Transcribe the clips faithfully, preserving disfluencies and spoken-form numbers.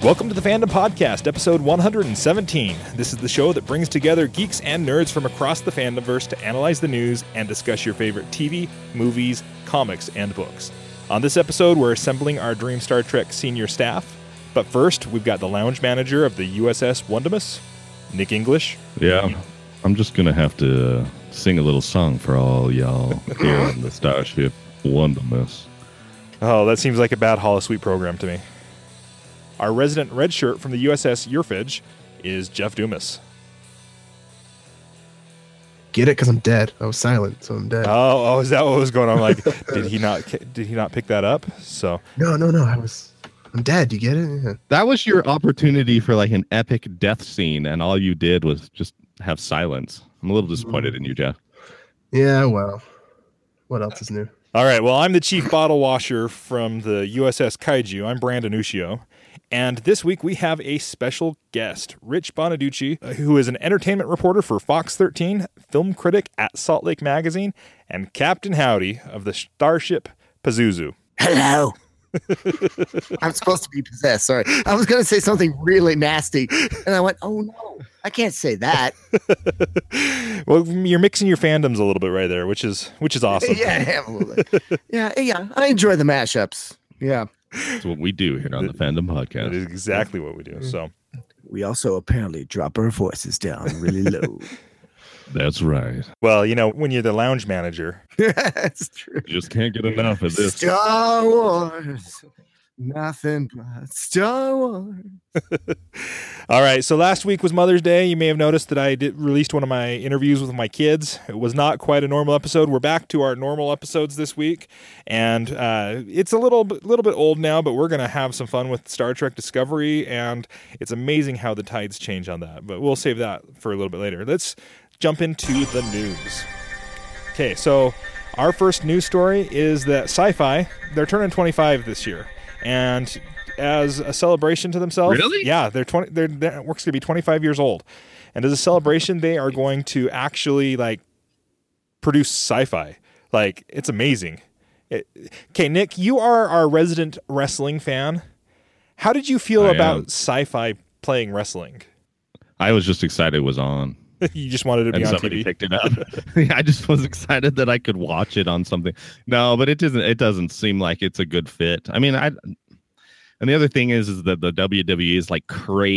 Welcome to the Fandom Podcast, episode one hundred seventeen. This is the show that brings together geeks and nerds from across the fandomverse to analyze the news and discuss your favorite T V, movies, comics, and books. On this episode, we're assembling our Dream Star Trek senior staff. But first, we've got the lounge manager of the U S S Wundamus, Nick English. Yeah, I'm just going to have to uh, sing a little song for all y'all here on the Starship Wundamus. Oh, that seems like a bad Holosuite program to me. Our resident red shirt from the U S S Yrfidge is Jeff Dumas. Get it? Because I'm dead. I was silent, so I'm dead. Oh, oh, is that what was going on? Like, did he not? Did he not pick that up? So no, no, no. I was. I'm dead. You get it? Yeah. That was your opportunity for like an epic death scene, and all you did was just have silence. I'm a little disappointed in you, Jeff. Yeah. Well, what else is new? All right. Well, I'm the chief bottle washer from the U S S Kaiju. I'm Brandon Ushio. And this week we have a special guest, Rich Bonaducci, who is an entertainment reporter for Fox thirteen, film critic at Salt Lake Magazine, and Captain Howdy of the Starship Pazuzu. Hello. I'm supposed to be possessed. Sorry. I was going to say something really nasty, and I went, oh, no, I can't say that. Well, you're mixing your fandoms a little bit right there, which is which is awesome. Yeah, I am a little bit. Yeah, yeah. I enjoy the mashups. Yeah. That's what we do here on the Fandom Podcast. That is exactly what we do. So we also apparently drop our voices down really low. That's right. Well, you know, when you're the lounge manager. That's true. You just can't get enough of this. Star Wars. Nothing but Star Wars. All right. So last week was Mother's Day. You may have noticed that I did released one of my interviews with my kids. It was not quite a normal episode. We're back to our normal episodes this week. And uh, it's a little, little bit old now, but we're going to have some fun with Star Trek Discovery. And it's amazing how the tides change on that. But we'll save that for a little bit later. Let's jump into the news. Okay. So our first news story is that Sci-Fi, they're turning twenty-five this year. And as a celebration to themselves, really? Yeah, they're twenty. Their network's gonna be twenty-five years old, and as a celebration, they are going to actually like produce sci-fi. Like it's amazing. It, okay, Nick, you are our resident wrestling fan. How did you feel I about am. Sci-Fi playing wrestling? I was just excited it was on. You just wanted it to And be on somebody T V. picked it up. I just was excited that I could watch it on something. No, but it doesn't. It doesn't seem like it's a good fit. I mean, I. And the other thing is, is that the W W E is like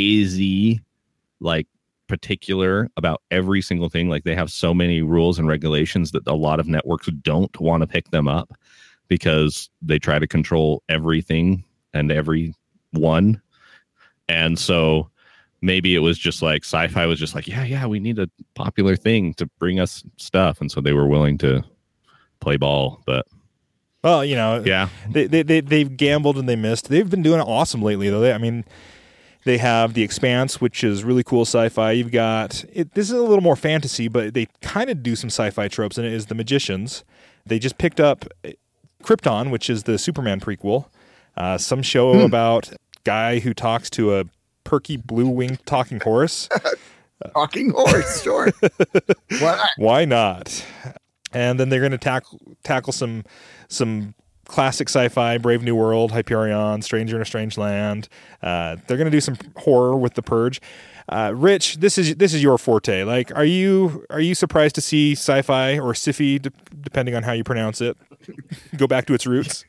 crazy, like particular about every single thing. Like they have so many rules and regulations that a lot of networks don't want to pick them up because they try to control everything and everyone. And so. Maybe it was just like Sci-Fi was just like, yeah, yeah, we need a popular thing to bring us stuff. And so they were willing to play ball. But, well, you know, yeah, they, they, they, they've gambled and they missed. They've been doing awesome lately, though. They, I mean, they have The Expanse, which is really cool sci-fi. You've got, it, this is a little more fantasy, but they kind of do some sci-fi tropes, and it is The Magicians. They just picked up Krypton, which is the Superman prequel. Uh, some show hmm. about a guy who talks to a perky blue-winged talking horse. Talking horse, sure. Why? Why not? And then they're going to tackle tackle some some classic sci-fi, Brave New World, Hyperion, Stranger in a Strange Land. Uh, they're going to do some horror with The Purge. Uh, Rich, this is this is your forte. Like, are you are you surprised to see sci-fi or sci-fi, de- depending on how you pronounce it, go back to its roots?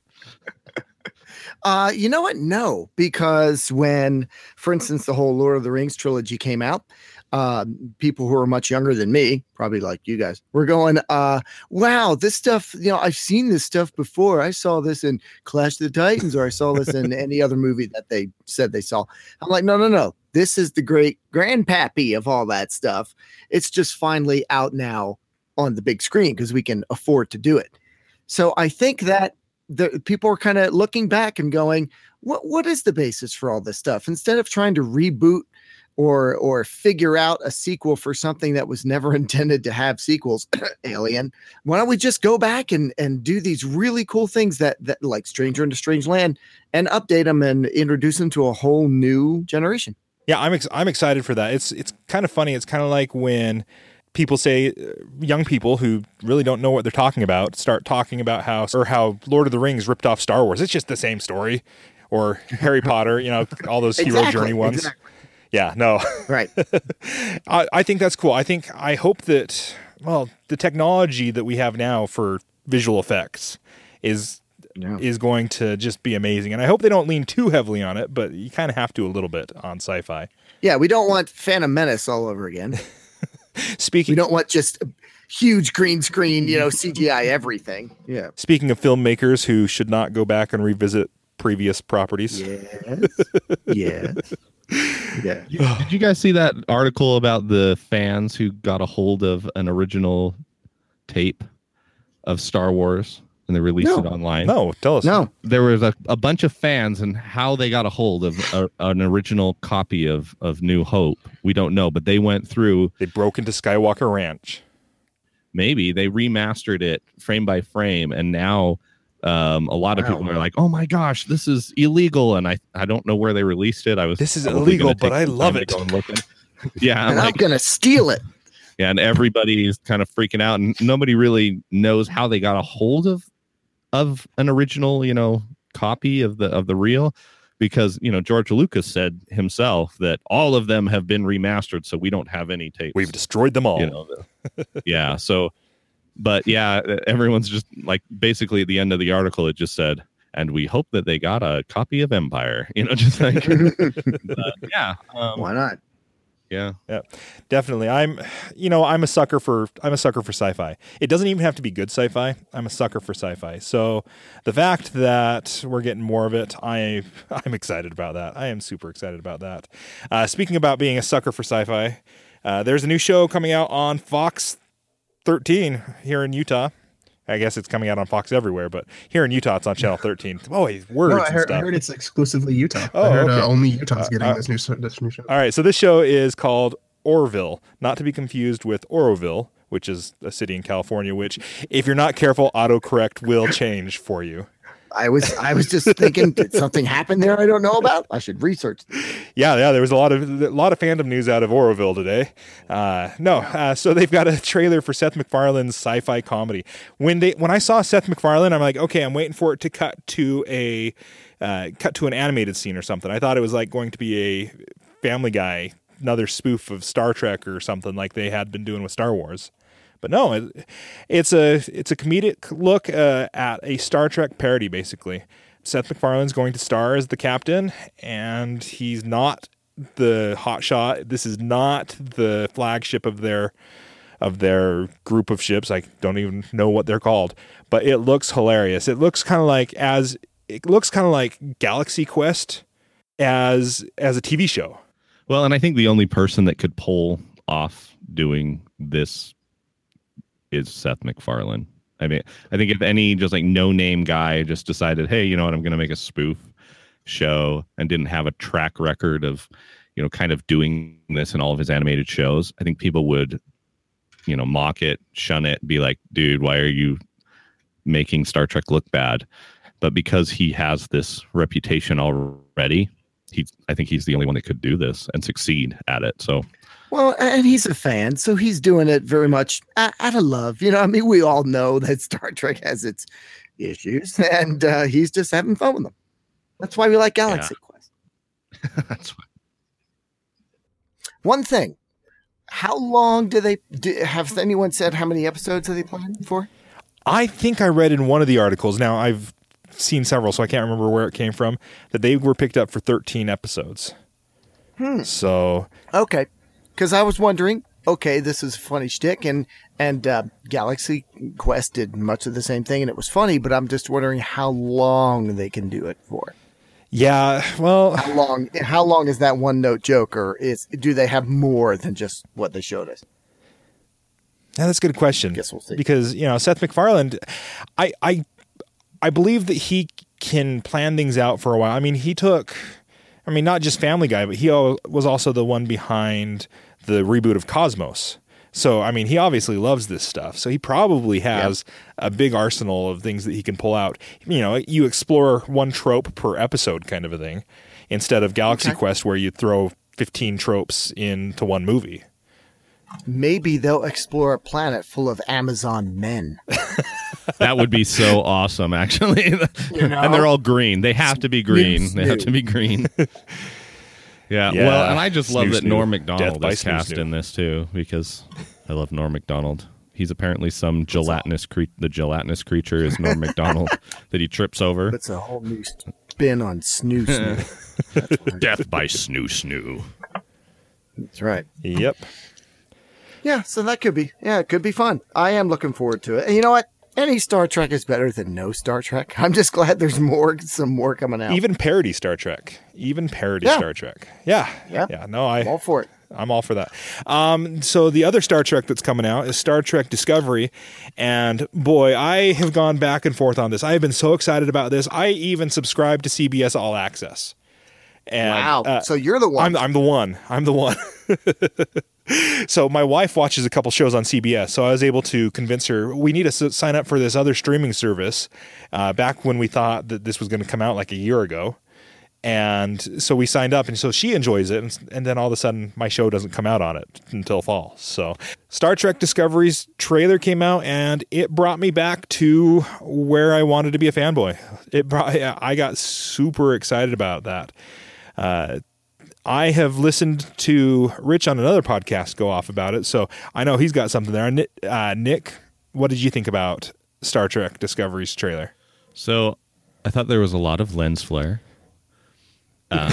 Uh, you know what? No, because when, for instance, the whole Lord of the Rings trilogy came out, uh, people who are much younger than me, probably like you guys, were going, uh, wow, this stuff, you know, I've seen this stuff before. I saw this in Clash of the Titans, or I saw this in any other movie that they said they saw. I'm like, no, no, no. This is the great grandpappy of all that stuff. It's just finally out now on the big screen because we can afford to do it. So I think that the people are kind of looking back and going, what, what is the basis for all this stuff? Instead of trying to reboot or, or figure out a sequel for something that was never intended to have sequels, Alien, why don't we just go back and, and do these really cool things that, that like Stranger in a Strange Land and update them and introduce them to a whole new generation. Yeah, I'm ex- I'm excited for that. It's it's kind of funny. It's kind of like when people say, uh, young people who really don't know what they're talking about, start talking about how or how Lord of the Rings ripped off Star Wars. It's just the same story. or Harry Potter, you know, all those hero Exactly, journey ones. exactly. Yeah, no. Right. I, I think that's cool. I think I hope that well, the technology that we have now for visual effects is Yeah. is going to just be amazing. And I hope they don't lean too heavily on it, but you kind of have to a little bit on sci-fi. Yeah, we don't want Phantom Menace all over again. Speaking We don't want just huge green screen, you know, C G I everything. Yeah. speaking of filmmakers who should not go back and revisit previous properties. Yes. Yes. Yeah. Did you guys see that article about the fans who got a hold of an original tape of Star Wars and they released No. it online? No, tell us. No. There was a, a bunch of fans and how they got a hold of a, an original copy of, of New Hope. We don't know, but they went through, They broke into Skywalker Ranch. maybe they remastered it frame by frame. And now um, a lot of Wow. people are like, oh my gosh, this is illegal. And I, I don't know where they released it. I was This is probably illegal, gonna but take I some love time it. to go and look at it. Yeah. I'm And like, I'm going to steal it. yeah, and everybody's kind of freaking out, and nobody really knows how they got a hold of of an original, you know, copy of the of the reel, because you know George Lucas said himself that all of them have been remastered, so we don't have any tapes. We've destroyed them all. you know, the- yeah. So, but yeah, everyone's just like basically at the end of the article, it just said, and we hope that they got a copy of Empire. You know, just like but, yeah, um, Why not? yeah. Definitely. I'm you know, I'm a sucker for I'm a sucker for sci-fi. It doesn't even have to be good sci-fi. I'm a sucker for sci-fi. So the fact that we're getting more of it, I I'm excited about that. I am super excited about that. Uh, speaking about being a sucker for sci-fi, uh, there's a new show coming out on Fox thirteen here in Utah. I guess it's coming out on Fox everywhere, but here in Utah, it's on Channel thirteen. Oh, words No, I and heard, I stuff. heard it's exclusively Utah. Oh, I heard okay. uh, only Utah's getting Uh, this new this new show. All right, so this show is called Orville, not to be confused with Oroville, which is a city in California, which, if you're not careful, autocorrect will change for you. I was I was just thinking, did something happen there I don't know about? I should research this. Yeah, yeah, there was a lot of a lot of fandom news out of Oroville today. Uh, no, uh, so they've got a trailer for Seth MacFarlane's sci-fi comedy. When they when I saw Seth MacFarlane, I'm like, okay, I'm waiting for it to cut to a uh, cut to an animated scene or something. I thought it was like going to be a Family Guy, another spoof of Star Trek or something like they had been doing with Star Wars. But no, it, it's a it's a comedic look uh, at a Star Trek parody, basically. Seth MacFarlane's going to star as the captain, and he's not the hotshot. This is not the flagship of their of their group of ships. I don't even know what they're called, but it looks hilarious. It looks kind of like as it looks kind of like Galaxy Quest as as a T V show. Well, and I think the only person that could pull off doing this is Seth MacFarlane. I mean, I think if any just like no name guy just decided, hey, you know what, I'm going to make a spoof show and didn't have a track record of, you know, kind of doing this in all of his animated shows, I think people would, you know, mock it, shun it, be like, dude, why are you making Star Trek look bad? But because he has this reputation already, he, I think he's the only one that could do this and succeed at it. So, Well, and he's a fan, so he's doing it very much out of love. You know, I mean, we all know that Star Trek has its issues, and uh, he's just having fun with them. That's why we like Galaxy Quest. that's why. One thing, how long do they do, have anyone said how many episodes are they planning for? I think I read in one of the articles, now I've seen several, so I can't remember where it came from, that they were picked up for thirteen episodes. Hmm. So, Okay, because I was wondering. Okay, this is funny shtick, and and uh, Galaxy Quest did much of the same thing, and it was funny. But I'm just wondering how long they can do it for. yeah, well, How long? How long is that one note joke, or is do they have more than just what they showed us? yeah, that's a good question. Guess we'll see. Because, you know, Seth MacFarlane, I, I, I believe that he can plan things out for a while. I mean, he took, I mean, not just Family Guy, but he al- was also the one behind the reboot of Cosmos. So, I mean, he obviously loves this stuff. So he probably has a big arsenal of things that he can pull out. You know, you explore one trope per episode kind of a thing, instead of Galaxy Okay. Quest where you throw fifteen tropes into one movie. maybe they'll explore a planet full of Amazon men. That would be so awesome, actually. You know? And they're all green. They have to be green. They have to be green. Yeah. Yeah. Well, and I just love Snoo, that snoo. Norm Death Macdonald by is snoo, cast snoo. in this too, because I love Norm Macdonald. He's apparently some gelatinous cre- the gelatinous creature is Norm Macdonald that he trips over. That's a whole new spin on snoo snoo. That's what- Death by snoo snoo. That's right. Yep. Yeah, so that could be, yeah, it could be fun. I am looking forward to it. And you know what? Any Star Trek is better than no Star Trek. I'm just glad there's more, some more coming out. Even parody Star Trek. Even parody Yeah. Star Trek. Yeah. Yeah. Yeah. No, I. I'm all for it. I'm all for that. Um, so the other Star Trek that's coming out is Star Trek Discovery, and boy, I have gone back and forth on this. I have been so excited about this. I even subscribed to C B S All Access. And, Wow. uh, So you're the one. I'm, I'm the one. I'm the one. So my wife watches a couple shows on C B S, so I was able to convince her we need to s- sign up for this other streaming service. Uh, back when we thought that this was going to come out like a year ago. And so we signed up, and so she enjoys it, and, and then all of a sudden my show doesn't come out on it until fall. So Star Trek Discovery's trailer came out, and it brought me back to where I wanted to be a fanboy. It brought, I got super excited about that. Uh, I have listened to Rich on another podcast go off about it, so I know he's got something there. Nick, uh, Nick, what did you think about Star Trek Discovery's trailer? So I thought there was a lot of lens flare. Um,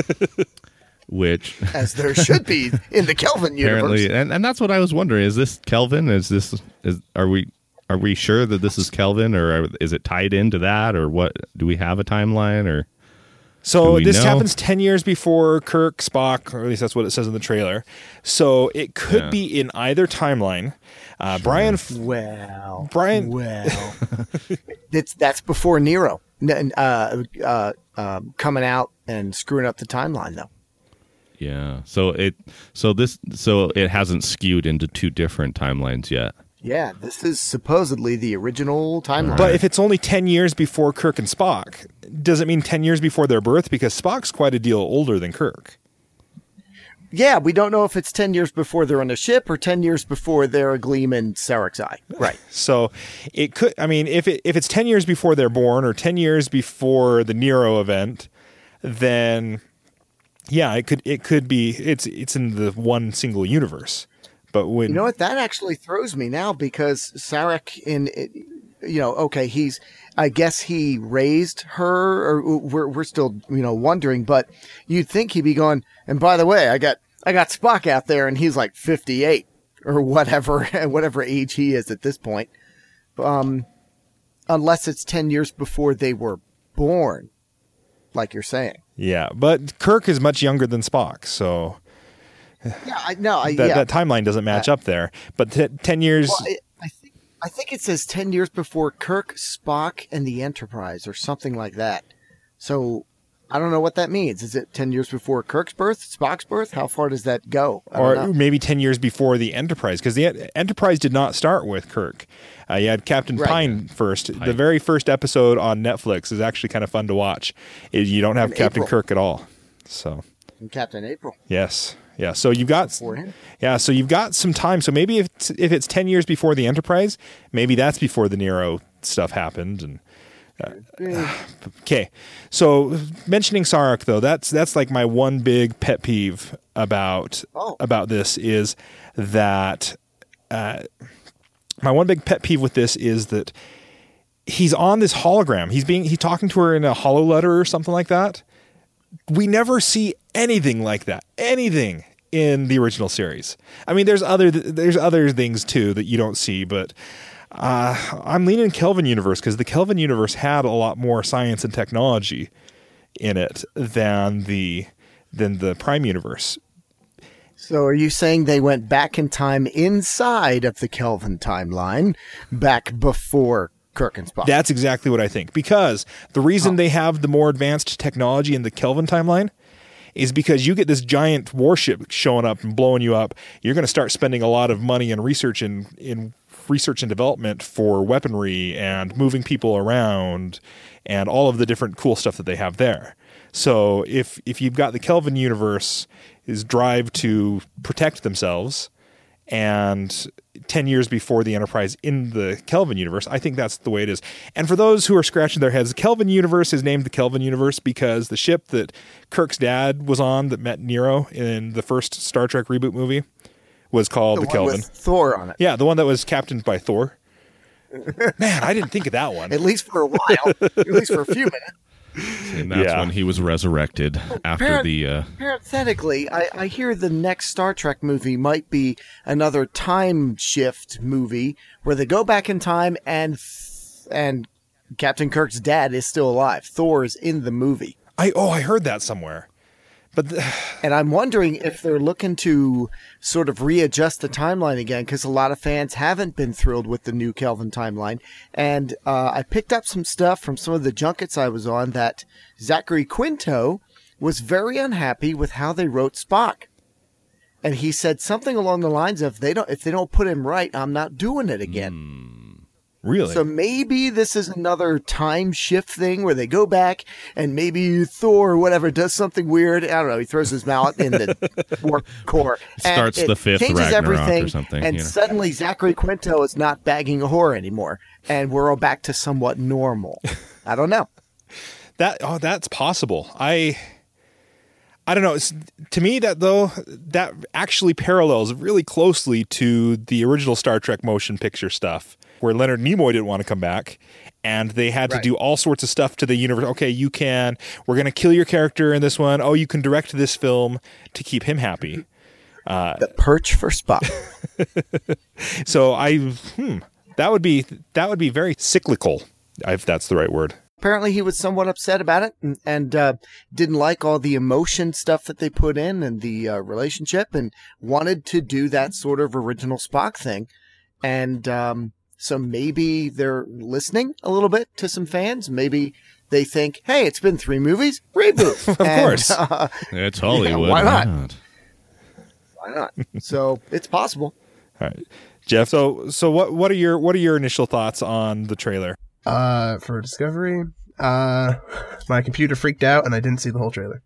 which As there should be in the Kelvin apparently, universe. and, and that's what I was wondering: is this Kelvin? Is this is are we are we sure that this is Kelvin, or are, is it tied into that, or what? Do we have a timeline, or So Do we this know? happens ten years before Kirk, Spock, or at least that's what it says in the trailer. So it could Yeah. be in either timeline. Uh, Brian, F- Well, Brian- Well, that's that's before Nero N- uh, uh, um, coming out and screwing up the timeline, though. yeah? So it so this so it hasn't skewed into two different timelines yet. Yeah, this is supposedly the original timeline. but if it's only ten years before Kirk and Spock, does it mean ten years before their birth? Because Spock's quite a deal older than Kirk. Yeah, we don't know if it's ten years before they're on a ship or ten years before they're a gleam in Sarek's eye. Right. So it could. I mean, if it if it's ten years before they're born or ten years before the Nero event, then yeah, it could it could be. It's it's in the one single universe. But when You know what? That actually throws me now because Sarek in, you know, okay, he's, I guess he raised her, or we're we're still, you know, wondering. But you'd think he'd be going. And by the way, I got I got Spock out there, and he's like fifty-eight or whatever, whatever age he is at this point. Um, unless it's ten years before they were born, like you're saying. yeah, but Kirk is much younger than Spock, so. Yeah, I no, I that, yeah. that timeline doesn't match up there. But t- ten years, Well, I, I think I think it says ten years before Kirk, Spock, and the Enterprise, or something like that. So I don't know what that means. Is it ten years before Kirk's birth, Spock's birth? How far does that go? I don't or know. maybe ten years before the Enterprise, because the En- Enterprise did not start with Kirk. Uh, you had Captain Right. Pine first. The very first episode on Netflix is actually kind of fun to watch. It- you don't have And Captain April. Kirk at all. So And Captain April yes, yeah. So you've got for him. yeah. So you've got some time. So maybe if it's, if it's ten years before the Enterprise, maybe that's before the Nero stuff happened and. Okay, so mentioning Sarek though, that's that's like my one big pet peeve about Oh. about this is that uh, my one big pet peeve with this is that he's on this hologram. He's being he's talking to her in a holo letter or something like that. We never see anything like that. Anything in the original series. I mean, there's other there's other things too that you don't see, but. Uh, I'm leaning Kelvin universe because the Kelvin universe had a lot more science and technology in it than the than the Prime universe. So are you saying they went back in time inside of the Kelvin timeline, back before Kirk and Spock? That's exactly what I think. Because the reason they have the more advanced technology in the Kelvin timeline is because you get this giant warship showing up and blowing you up. You're going to start spending a lot of money and research in in research and development for weaponry and moving people around and all of the different cool stuff that they have there. So if if you've got the Kelvin universe is drive to protect themselves and ten years before the Enterprise in the Kelvin universe. I think that's the way it is. And for those who are scratching their heads, the Kelvin universe is named the Kelvin universe because the ship that Kirk's dad was on that met Nero in the first Star Trek reboot movie was called the, the the Kelvin. With Thor on it. Yeah, the one that was captained by Thor. Man, I didn't think of that one. At least for a while. At least for a few minutes. And that's Yeah. when he was resurrected after Parent- the. Uh, Parenthetically, I, I hear the next Star Trek movie might be another time shift movie where they go back in time and and Captain Kirk's dad is still alive. Thor is in the movie. I oh, I heard that somewhere. But the, And I'm wondering if they're looking to sort of readjust the timeline again, because a lot of fans haven't been thrilled with the new Kelvin timeline. And uh, I picked up some stuff from some of the junkets I was on that Zachary Quinto was very unhappy with how they wrote Spock. And he said something along the lines of, "They don't if they don't put him right, I'm not doing it again." really? So maybe this is another time shift thing where they go back and maybe Thor or whatever does something weird. I don't know. He throws his mallet in the warp core. and Starts it the fifth changes Ragnarok or everything, something, And you know. suddenly Zachary Quinto is not bagging a whore anymore. And we're all back to somewhat normal. I don't know. That oh, that's possible. I I don't know. It's, to me, that though that actually parallels really closely to the original Star Trek motion picture stuff, where Leonard Nimoy didn't want to come back, and they had to Right. do all sorts of stuff to the universe. Okay, you can. We're going to kill your character in this one. Oh, you can direct this film to keep him happy. The perch for Spock. So I, hmm, that would be that would be very cyclical, if that's the right word. Apparently he was somewhat upset about it and, and uh, didn't like all the emotion stuff that they put in and the uh, relationship and wanted to do that sort of original Spock thing. And um, so maybe they're listening a little bit to some fans. Maybe they think, hey, it's been three movies, reboot. Of And, course. uh, it's Hollywood. why not? why not? So it's possible. All right, Jeff. So so what what are your what are your initial thoughts on the trailer? Uh, for Discovery, uh, my computer freaked out and I didn't see the whole trailer.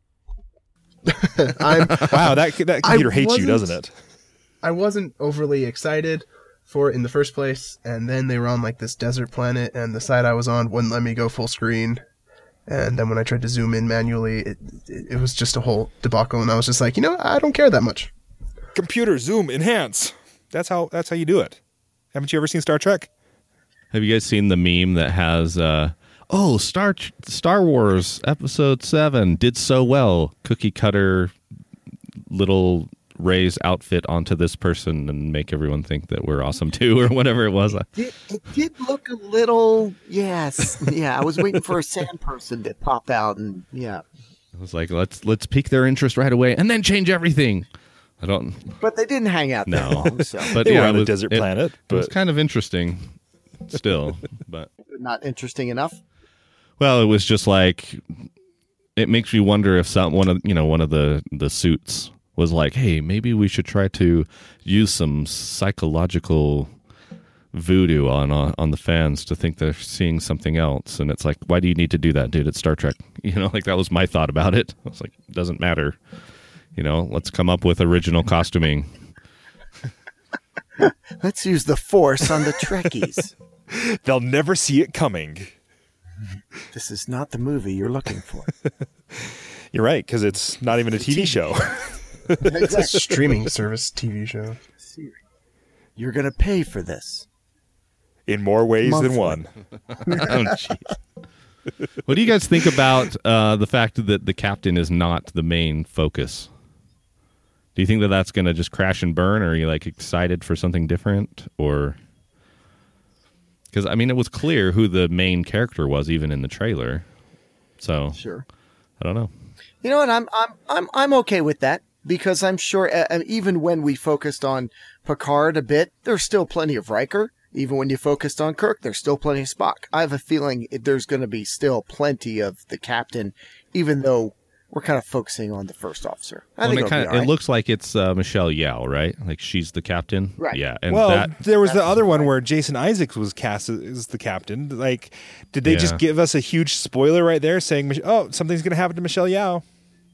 I'm, Wow, that that I computer hates you, wasn't- doesn't it? I wasn't overly excited for it in the first place, and then they were on like this desert planet, and the side I was on wouldn't let me go full screen. And then when I tried to zoom in manually, it, it, it was just a whole debacle, and I was just like, you know, I don't care that much. Computer zoom enhance. That's how that's how you do it. Haven't you ever seen Star Trek? Have you guys seen the meme that has, uh, oh, Star Star Wars Episode seven did so well. Cookie cutter little Ray's outfit onto this person and make everyone think that we're awesome too, or whatever it was. It, it did look a little, yes. Yeah, I was waiting for a sand person to pop out and, yeah. I was like, let's let's pique their interest right away and then change everything. I don't But they didn't hang out that know. long, so But They yeah, were it on a was- desert it- planet, It was but kind of interesting still, but not interesting enough. well, it was just like it makes me wonder if some one of you know one of the the suits was like, hey, maybe we should try to use some psychological voodoo on on, on the fans to think they're seeing something else. And it's like, why do you need to do that, dude? It's Star Trek. You know, like that was my thought about it. I was like, it doesn't matter. You know, let's come up with original costuming. Let's use the Force on the Trekkies. they'll never see it coming. This is not the movie you're looking for. You're right, because it's not even a T V show. It's a streaming service T V show. You're going to pay for this. In more ways Monthly. than one. Oh, jeez. What do you guys think about uh, the fact that the captain is not the main focus? Do you think that that's going to just crash and burn, or are you like excited for something different? Or because I mean, it was clear who the main character was even in the trailer. So Sure. I don't know. You know what? I'm I'm I'm I'm okay with that because I'm sure uh, even when we focused on Picard a bit, there's still plenty of Riker. Even when you focused on Kirk, there's still plenty of Spock. I have a feeling it- there's going to be still plenty of the captain, even though we're kind of focusing on the first officer. I Well, think and it, it'll kind be of, all right. it looks like it's uh, Michelle Yeoh, right? Like she's the captain, Right. Yeah, and well, that there was the that's other one right. where Jason Isaacs was cast as- as the captain. Like, did they just Yeah. give us a huge spoiler right there saying, "Oh, something's going to happen to Michelle Yeoh"?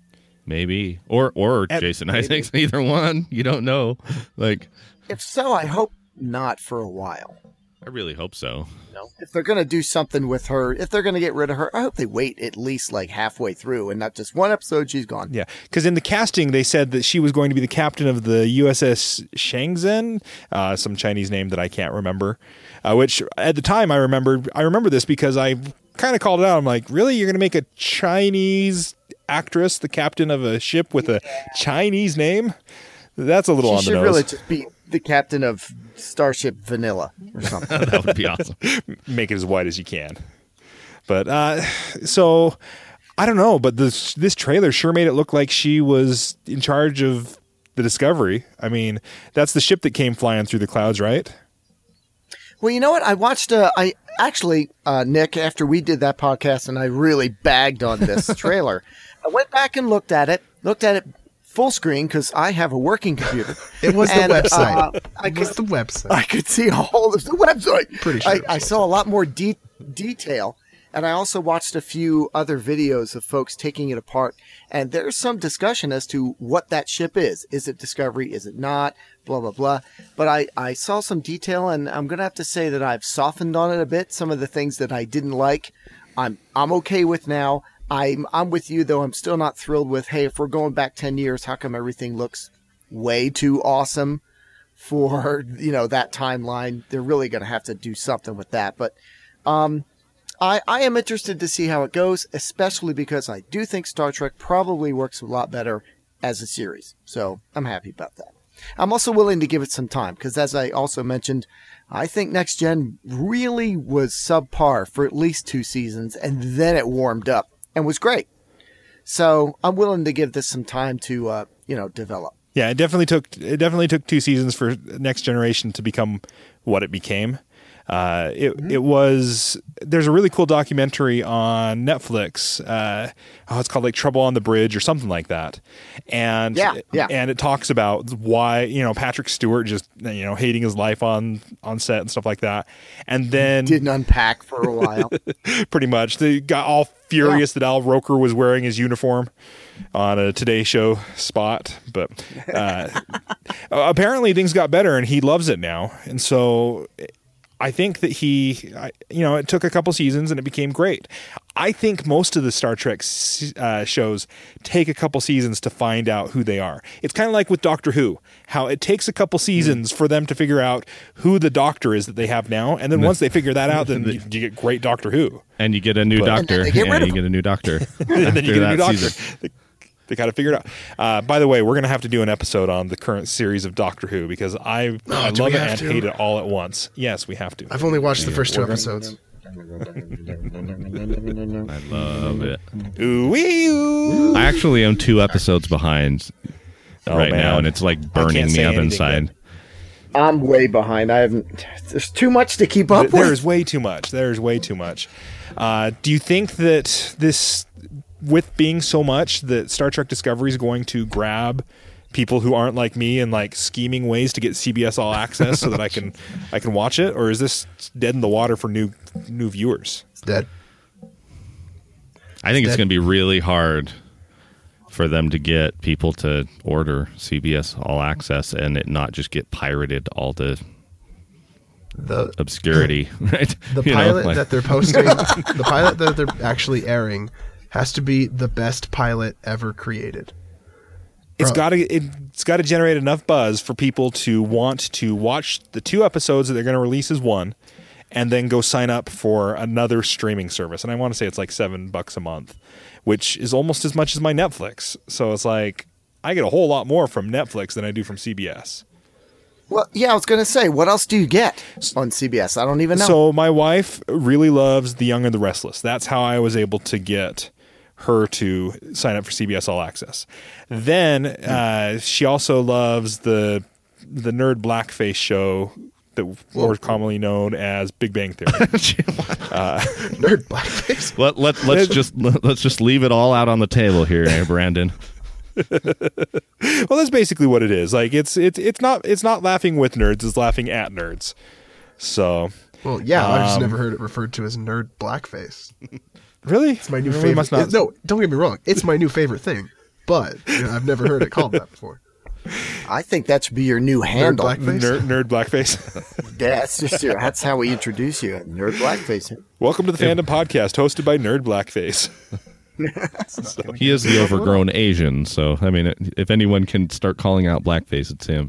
maybe, or or At- Jason Isaacs. Either one. You don't know. Like, If so, I hope not for a while. I really hope so. No. If they're going to do something with her, if they're going to get rid of her, I hope they wait at least like halfway through and not just one episode, she's gone. Yeah, because in the casting, they said that she was going to be the captain of the U S S Shenzhen, uh, some Chinese name that I can't remember. Uh, which at the time I remember, I remember this because I kind of called it out. I'm like, really, you're going to make a Chinese actress the captain of a ship with a Chinese name? That's a little She on the should nose. really just be the captain of Starship Vanilla or something. That would be awesome. Make it as wide as you can. But uh, so I don't know, but this this trailer sure made it look like she was in charge of the Discovery. I mean, that's the ship that came flying through the clouds, right? Well, you know what? I watched, uh, I actually, uh, Nick, after we did that podcast and I really bagged on this trailer, I went back and looked at it, looked at it full screen because I have a working computer. It was the And, website. uh, I It was could, the website. I could see a whole of the website. Pretty sure I, it was I the saw a lot more de- detail, and I also watched a few other videos of folks taking it apart. And there's some discussion as to what that ship is. Is it Discovery? Is it not? Blah, blah, blah. But I, I saw some detail, and I'm going to have to say that I've softened on it a bit. Some of the things that I didn't like, I'm I'm okay with now. I'm I'm with you, though. I'm still not thrilled with, hey, if we're going back ten years, how come everything looks way too awesome for, you know, that timeline? They're really going to have to do something with that. But um, I, I am interested to see how it goes, especially because I do think Star Trek probably works a lot better as a series. So I'm happy about that. I'm also willing to give it some time because, as I also mentioned, I think Next Gen really was subpar for at least two seasons, and then it warmed up and was great. So I'm willing to give this some time to, uh, you know, develop. Yeah, it definitely took it definitely took two seasons for Next Generation to become what it became. Uh, it Mm-hmm. it was there's a really cool documentary on Netflix. Uh, oh, it's called like Trouble on the Bridge or something like that. And Yeah, yeah. and it talks about why, you know, Patrick Stewart just, you know, hating his life on on set and stuff like that. And then Didn't unpack for a while. pretty much they got all furious that Al Roker was wearing his uniform on a Today Show spot, but uh, apparently things got better and he loves it now. And so I think that he, I- you know, it took a couple seasons and it became great. I think most of the Star Trek uh, shows take a couple seasons to find out who they are. It's kind of like with Doctor Who, how it takes a couple seasons for them to figure out who the Doctor is that they have now. And then once they figure that out, then you, you get great Doctor Who. And you get a new But- doctor. And then they get Yeah, rid of you get a new doctor. and then you get a new that doctor. season. They, they got to figure it out. Uh, by the way, we're going to have to do an episode on the current series of Doctor Who because I, I do love we it have and to? hate it all at once. Yes, we have to. I've only watched the first two episodes. I love it. Ooh, wee, ooh. I actually am two episodes behind Oh, right man. now, and it's like I burning can't me say up anything inside. good. I'm way behind. I haven't. There's too much to keep up There with. is way too much. There is way too much. Uh, do you think that this, with being so much, that Star Trek Discovery is going to grab people who aren't like me and like scheming ways to get C B S All Access so that I can I can watch it, or is this dead in the water for new new viewers? It's dead. I think it's Dead. going to be really hard for them to get people to order C B S All Access and it not just get pirated all to The obscurity, right? the You know, pilot like- that they're posting, the pilot that they're actually airing, has to be the best pilot ever created. It's Bro. got to it's got to generate enough buzz for people to want to watch the two episodes that they're going to release as one, and then go sign up for another streaming service. And I want to say it's like seven bucks a month, which is almost as much as my Netflix. So it's like I get a whole lot more from Netflix than I do from C B S. Well, yeah, I was going to say, what else do you get on C B S? I don't even know. So my wife really loves The Young and the Restless. That's how I was able to get her to sign up for C B S All Access. Then uh, she also loves the the nerd blackface show that more commonly known as Big Bang Theory. Nerd blackface. let let let's just let, let's just leave it all out on the table here, eh, Brandon. Well, that's basically what it is. Like it's it's it's not it's not laughing with nerds; it's laughing at nerds. So Well, yeah, I've just Um, never heard it referred to as nerd blackface. really, It's my new Really favorite. must not- it- no, don't get me wrong. It's my new favorite thing. but you know, I've never heard it called that before. I think that should be your new handle. blackface? Nerd, nerd blackface. Yeah, that's just your, that's how we introduce you, Nerd Blackface. Welcome to the Fandom Podcast, hosted by Nerd Blackface. So, he is the overgrown Asian, so I mean, if anyone can start calling out blackface, it's him.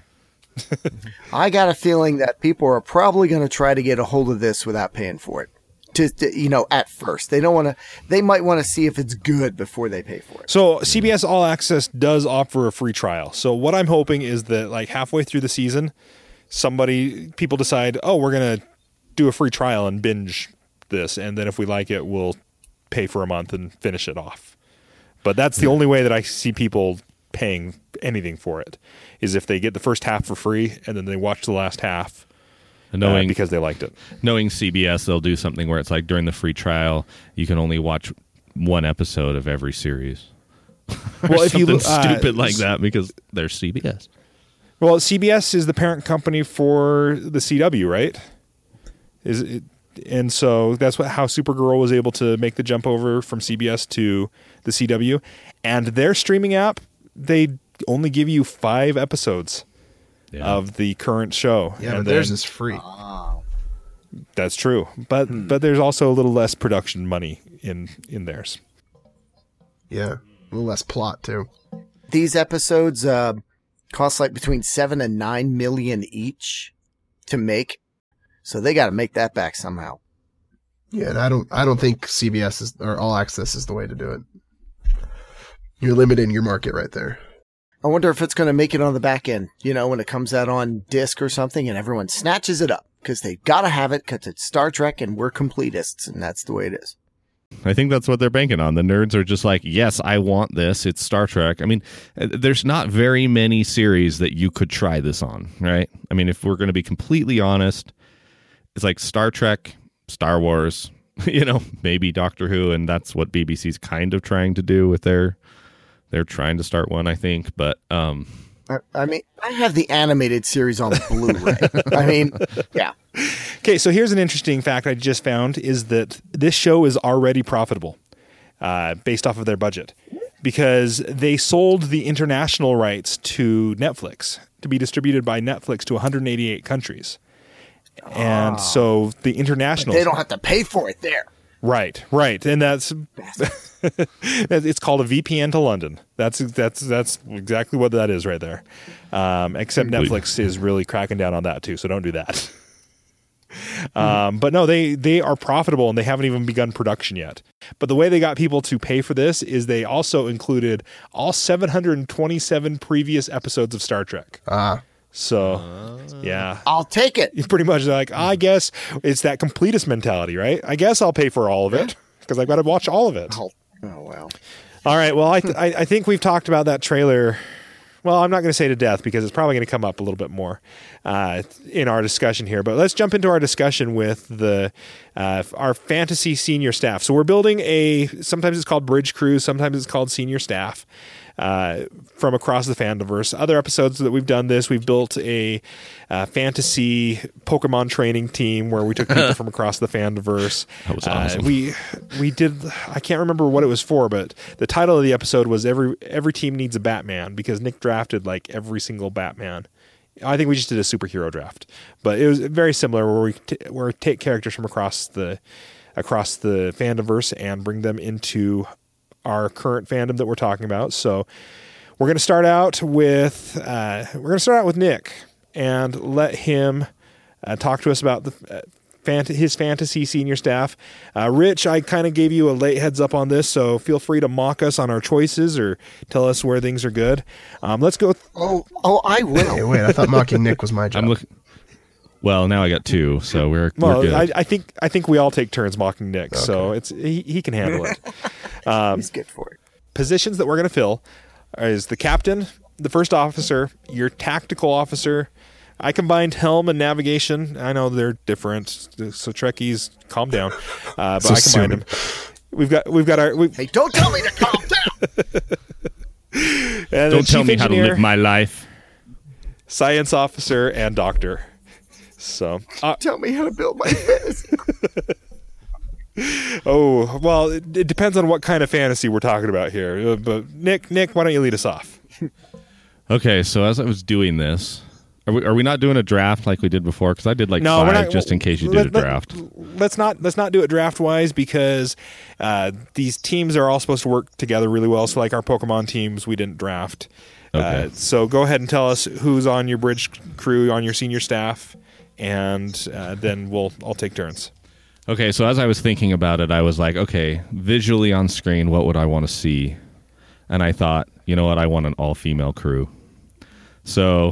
I got a feeling that people are probably going to try to get a hold of this without paying for it. Just, you know, at first. They don't want to, they might want to see if it's good before they pay for it. So C B S All Access does offer a free trial. So what I'm hoping is that like halfway through the season, somebody, people decide, oh, we're going to do a free trial and binge this. And then if we like it, we'll pay for a month and finish it off. But that's the only way that I see people paying anything for it, is if they get the first half for free and then they watch the last half. Knowing, uh, because they liked it. Knowing C B S, they'll do something where it's like during the free trial, you can only watch one episode of every series. Well, if you something uh, stupid like that, because they're C B S. Well, C B S is the parent company for the C W, right? Is it, and so that's what how Supergirl was able to make the jump over from C B S to the C W. And their streaming app, they only give you five episodes. Yeah. Of the current show. Yeah, and but theirs is free. Oh. That's true. But hmm. but there's also a little less production money in, in theirs. Yeah, a little less plot, too. These episodes uh, cost like between seven and nine million each to make. So they got to make that back somehow. Yeah, and I don't I don't think C B S is, or All Access is the way to do it. You're limiting your market right there. I wonder if it's going to make it on the back end, you know, when it comes out on disc or something and everyone snatches it up because they've got to have it because it's Star Trek and we're completists and that's the way it is. I think that's what they're banking on. The nerds are just like, yes, I want this. It's Star Trek. I mean, there's not very many series that you could try this on, right? I mean, if we're going to be completely honest, it's like Star Trek, Star Wars, you know, maybe Doctor Who, and that's what B B C's kind of trying to do with their... They're trying to start one, I think, but um, I, I mean, I have the animated series on Blu-ray. I mean, yeah. Okay, so here's an interesting fact I just found is that this show is already profitable uh, based off of their budget because they sold the international rights to Netflix to be distributed by Netflix to one hundred eighty-eight countries. Oh. And so the international... But they don't have to pay for it there. Right, right, and that's it's called a V P N to London. That's that's that's exactly what that is right there. Um, except Netflix is really cracking down on that too, so don't do that. um, but no, they they are profitable and they haven't even begun production yet. But the way they got people to pay for this is they also included all seven hundred twenty-seven previous episodes of Star Trek. Ah. So, yeah. I'll take it. You're pretty much like, I guess it's that completist mentality, right? I guess I'll pay for all of it because I've got to watch all of it. Oh, oh well. All right. Well, I, th- I I think we've talked about that trailer. Well, I'm not going to say to death because it's probably going to come up a little bit more uh, in our discussion here. But let's jump into our discussion with the uh, our fantasy senior staff. So we're building a, sometimes it's called Bridge Crew, sometimes it's called Senior Staff. Uh, from across the Fandomverse. Other episodes that we've done this, we've built a uh, fantasy Pokemon training team where we took people from across the Fandomverse. That was awesome. Uh, we we did. I can't remember what it was for, but the title of the episode was every every team needs a Batman because Nick drafted like every single Batman. I think we just did a superhero draft, but it was very similar where we t- where we take characters from across the across the Fandomverse and bring them into our current fandom that we're talking about. So we're going to start out with uh, we're going to start out with Nick and let him uh, talk to us about the uh, fant- his fantasy senior staff. Uh, Rich, I kind of gave you a late heads up on this, so feel free to mock us on our choices or tell us where things are good. Um, let's go. Th- oh, oh, I will. Hey, wait, I thought mocking Nick was my job. I'm looking. Well, now I got two, so we're, well, we're good. I, I think I think we all take turns mocking Nick, okay. So it's he, he can handle it. Um, He's good for it. Positions that we're going to fill is the captain, the first officer, your tactical officer. I combined helm and navigation. I know they're different, so Trekkies, calm down. Uh, but so I combined them. We've got we've got our. We've, hey, don't tell me to calm down. And don't tell me how to live my life. Science officer and doctor. So uh, tell me how to build my fantasy. Oh, well, it, it depends on what kind of fantasy we're talking about here. Uh, but Nick, Nick, why don't you lead us off? Okay, so as I was doing this, are we, are we not doing a draft like we did before? Because I did like No, we're five not- just in case you let- did a let- draft. Let's not let's not do it draft wise because uh, these teams are all supposed to work together really well. So, like our Pokemon teams, we didn't draft. Okay. Uh, so go ahead and tell us who's on your bridge crew, on your senior staff, and uh, then we'll all take turns. Okay, so as I was thinking about it, I was like, okay, visually on screen, what would I want to see? And I thought, you know what, I want an all-female crew. So,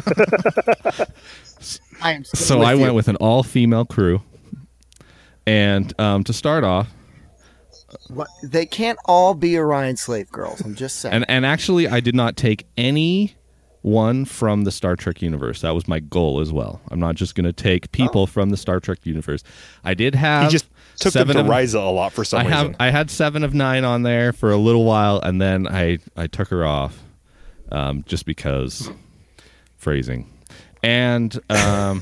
I am still so with I you. went with an all-female crew. And um, to start off, What, they can't all be Orion slave girls. I'm just saying. and, and actually, I did not take any one from the Star Trek universe. That was my goal as well. I'm not just going to take people Oh. from the Star Trek universe. I did have He just took them seven to of, Ryza a lot for some I have reason. I had seven of nine on there for a little while, and then I I took her off, um, just because phrasing, and um,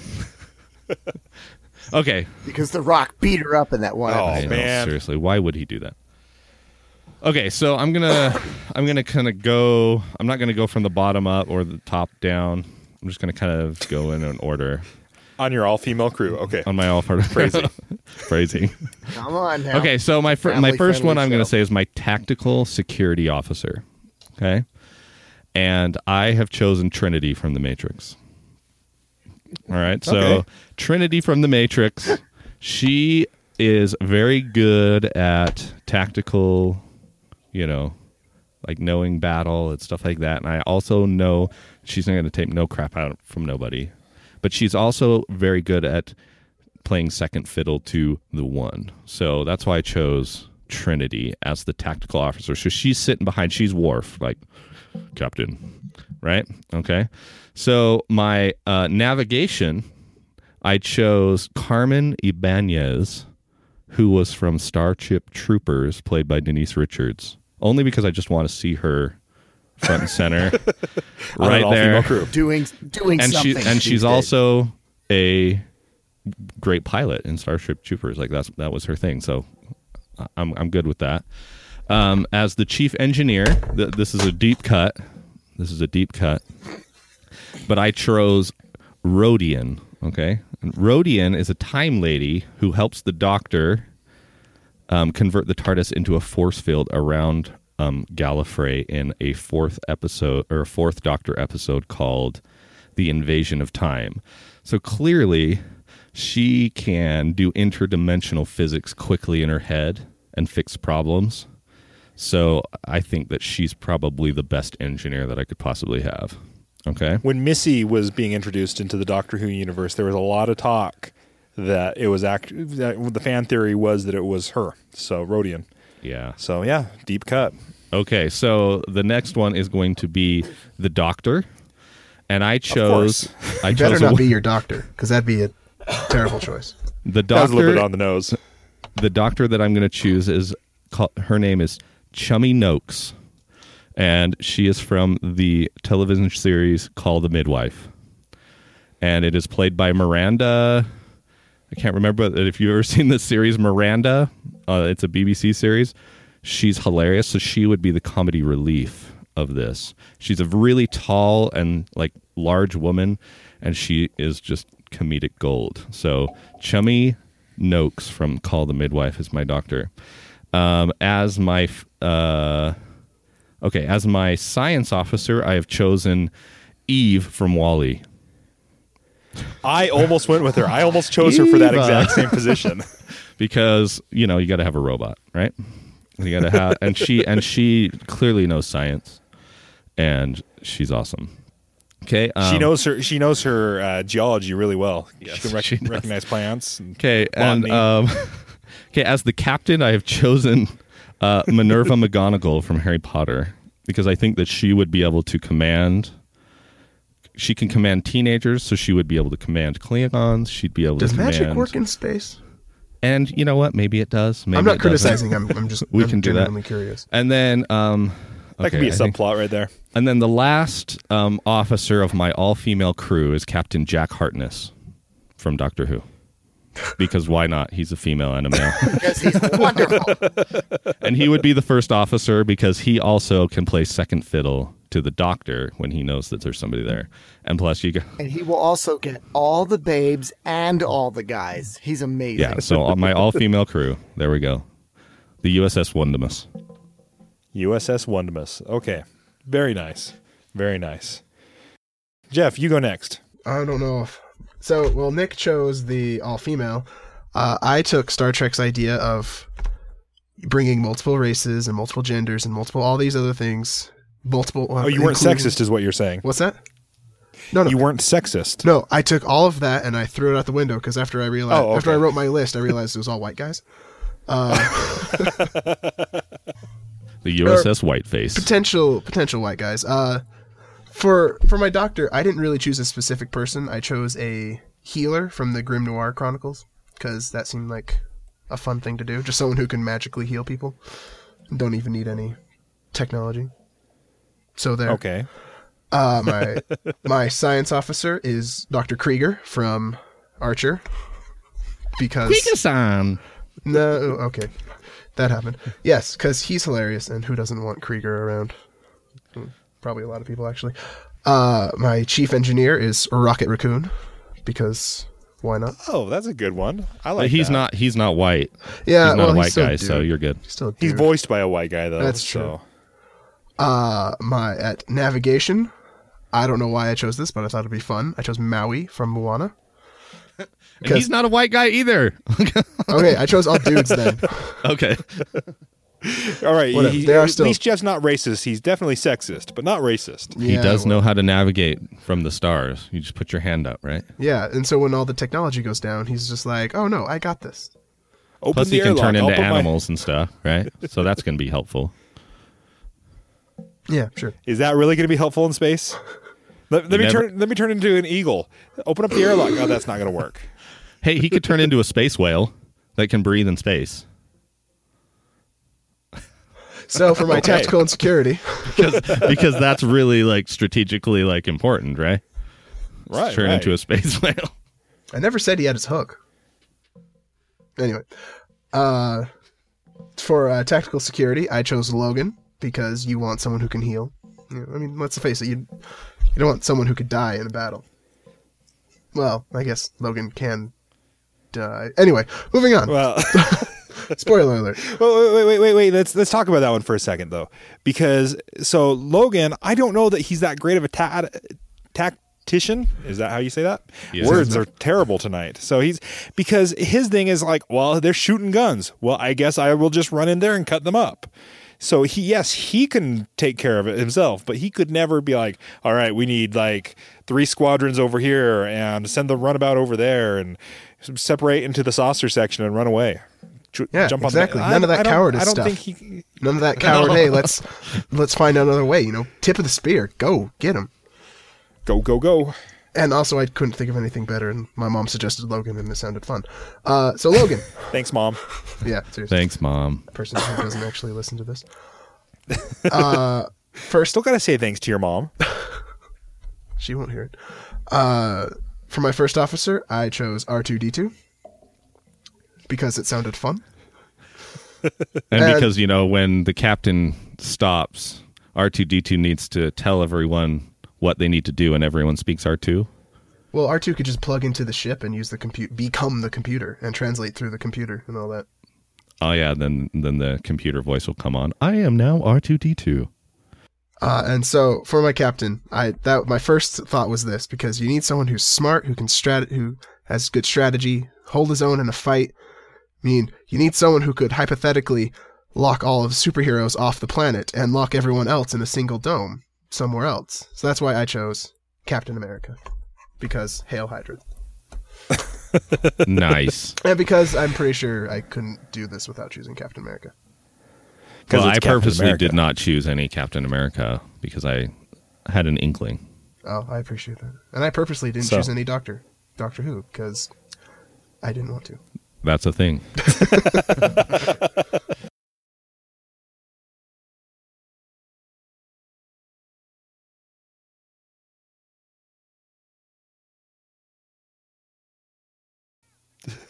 okay. because The Rock beat her up in that one. Oh, I episode. know, man. seriously, why would he do that? Okay, so I'm gonna I'm gonna kind of go. I'm not gonna go from the bottom up or the top down. I'm just gonna kind of go in an order On your all-female crew. Okay. on my all part of Phrasing. phrasing. Come on now. Okay, so my fir- my first Family-friendly one I'm going to show. say is my tactical security officer. Okay, and I have chosen Trinity from the Matrix. All right, so Okay. Trinity from the Matrix, she is very good at tactical, you know, like knowing battle and stuff like that. And I also know she's not going to take no crap out from nobody, but she's also very good at playing second fiddle to the one. So that's why I chose Trinity as the tactical officer. So she's sitting behind, she's Worf, like Captain, right? Okay. So my uh, navigation, I chose Carmen Ibanez, who was from Starship Troopers, played by Denise Richards, only because I just want to see her front and center, On an right all-female there. crew. doing doing And she something. and these she's days. also a great pilot in Starship Troopers. Like that's that was her thing. So I'm I'm good with that. Um, as the chief engineer, th- this is a deep cut. This is a deep cut. But I chose Rodian. Okay, and Rodian is a time lady who helps the Doctor um, convert the TARDIS into a force field around um, Gallifrey in a fourth episode or a fourth Doctor episode called "The Invasion of Time." So clearly, she can do interdimensional physics quickly in her head and fix problems. So I think that she's probably the best engineer that I could possibly have. Okay. When Missy was being introduced into the Doctor Who universe, there was a lot of talk that it was act- that the fan theory was that it was her. So Rodian. Yeah. So yeah, deep cut. Okay. So the next one is going to be the Doctor, and I chose. I You chose better a, not be your doctor, because that'd be a terrible choice. the That was a little bit Doctor. on the nose. The Doctor that I'm going to choose is called, her name is Chummy Noakes, and she is from the television series Call the Midwife, and it is played by Miranda. I can't remember if you've ever seen this series, Miranda. Uh, it's a B B C series. She's hilarious, so she would be the comedy relief of this. She's a really tall and like large woman, and she is just comedic gold. So Chummy Noakes from Call the Midwife is my Doctor. Um, as my uh, okay, as my science officer, I have chosen Eve from WALL-E. I almost went with her. I almost chose her for that Eva. exact same position. Because you know you got to have a robot, right? You got to have, and she and she clearly knows science, and she's awesome. Okay, um, she knows her. She knows her uh, geology really well. Yes, she can rec- she does. recognize plants. And Okay, and botany. um, okay, as the captain, I have chosen uh, Minerva McGonagall from Harry Potter because I think that she would be able to command. She can command teenagers, so she would be able to command Klingons. She'd be able Does to command. magic work in space? And you know what? Maybe it does. Maybe I'm it not doesn't. criticizing. I'm, I'm just We I'm can do that. genuinely curious. And then, um, that could okay, be a I think- subplot right there. And then the last um, officer of my all-female crew is Captain Jack Hartness from Doctor Who. Because why not? He's a female and a male. Because he's wonderful. And he would be the first officer because he also can play second fiddle to the doctor when he knows that there's somebody there. And plus you go, And he will also get all the babes and all the guys. He's amazing. yeah, so on my all-female crew. There we go. The U S S Wondamus. U S S Wondamus. Okay. Very nice. Very nice. Jeff, you go next. I don't know if so. Well, Nick chose the all female. Uh, I took Star Trek's idea of bringing multiple races and multiple genders and multiple all these other things. Multiple. Uh, Oh, you weren't including- sexist, is what you're saying. What's that? No, no. You weren't sexist. No, I took all of that and I threw it out the window because after I realized, Oh, okay. after I wrote my list, I realized it was all white guys. Uh, The U S S Whiteface. potential potential white guys. Uh, for for my doctor, I didn't really choose a specific person. I chose a healer from the Grim Noir Chronicles because that seemed like a fun thing to do. Just someone who can magically heal people. Don't even need any technology. So there. Okay. Uh, my my science officer is Doctor Krieger from Archer. Because Krieger-san. no, okay, that happened. Yes, because he's hilarious, and who doesn't want Krieger around? Hmm, Probably a lot of people, actually. Uh, my chief engineer is Rocket Raccoon, because why not? Oh, that's a good one. I But like he's that. not he's not white. Yeah, he's not well, a white he's still a guy, so dude. you're good. He's still a He's dude. voiced by a white guy, though. That's so. true. Uh, my at navigation, I don't know why I chose this, but I thought it'd be fun. I chose Maui from Moana. And he's not a white guy either. Okay, I chose all dudes then. Okay. All right. Whatever. He, They are at still- least Jeff's not racist. He's definitely sexist, but not racist. He Yeah, does well, know how to navigate from the stars. You just put your hand up, right? Yeah, and so when all the technology goes down, he's just like, "Oh no, I got this." Open Plus, the he can airlock. turn I'll into put my- animals and stuff, right? So that's going to be helpful. Yeah, sure. Is that really going to be helpful in space? Let, let me never- turn. Let me turn into an eagle. Open up the airlock. Oh, that's not going to work. Hey, he could turn into a space whale that can breathe in space. So for my Okay. tactical and security, because because that's really like strategically like important, right? Right. Turn right. into a space whale. I never said he had his hook. Anyway, uh, for uh, tactical security, I chose Logan because you want someone who can heal. You know, I mean, let's face it, you you don't want someone who could die in a battle. Well, I guess Logan can die. Anyway, moving on. Well, Spoiler alert. wait, wait, wait, wait, wait. Let's let's talk about that one for a second, though, because so Logan, I don't know that he's that great of a ta- tactician. Is that how you say that? Yes. Words are terrible tonight. So he's because his thing is like, well, they're shooting guns. Well, I guess I will just run in there and cut them up. So he, yes, he can take care of it himself, but he could never be like, all right, we need like three squadrons over here and send the runabout over there and separate into the saucer section and run away. Ju- Yeah, jump on exactly. The, None of that I don't- cowardice I don't stuff. think he. None of that coward. Hey, let's let's find another way. You know, tip of the spear. Go get him. Go go go. And also, I couldn't think of anything better, and my mom suggested Logan, and it sounded fun. Uh, so Logan. Thanks, mom. Yeah, seriously. Thanks, Mom. Person who doesn't actually listen to this. Uh, first, Still gotta say thanks to your mom. she won't hear it. Uh, for my first officer, I chose R two D two because it sounded fun. And And- because, you know, when the captain stops, R two D two needs to tell everyone what they need to do, and everyone speaks R two. Well, R two could just plug into the ship and use the compute, become the computer, and translate through the computer and all that. Oh, yeah, then then the computer voice will come on. I am now R two D two. Uh, and so for my captain, I that my first thought was this, because you need someone who's smart, who can strat, who has good strategy, hold his own in a fight. I mean, you need someone who could hypothetically lock all of the superheroes off the planet and lock everyone else in a single dome somewhere else. So that's why I chose Captain America, because Hail Hydra, Nice. and because I'm pretty sure I couldn't do this without choosing Captain America. Because Well, it's I Captain purposely America. did not choose any Captain America because I had an inkling. Oh, I appreciate that, and I purposely didn't So- choose any Doctor, Doctor Who, because I didn't want to. That's a thing.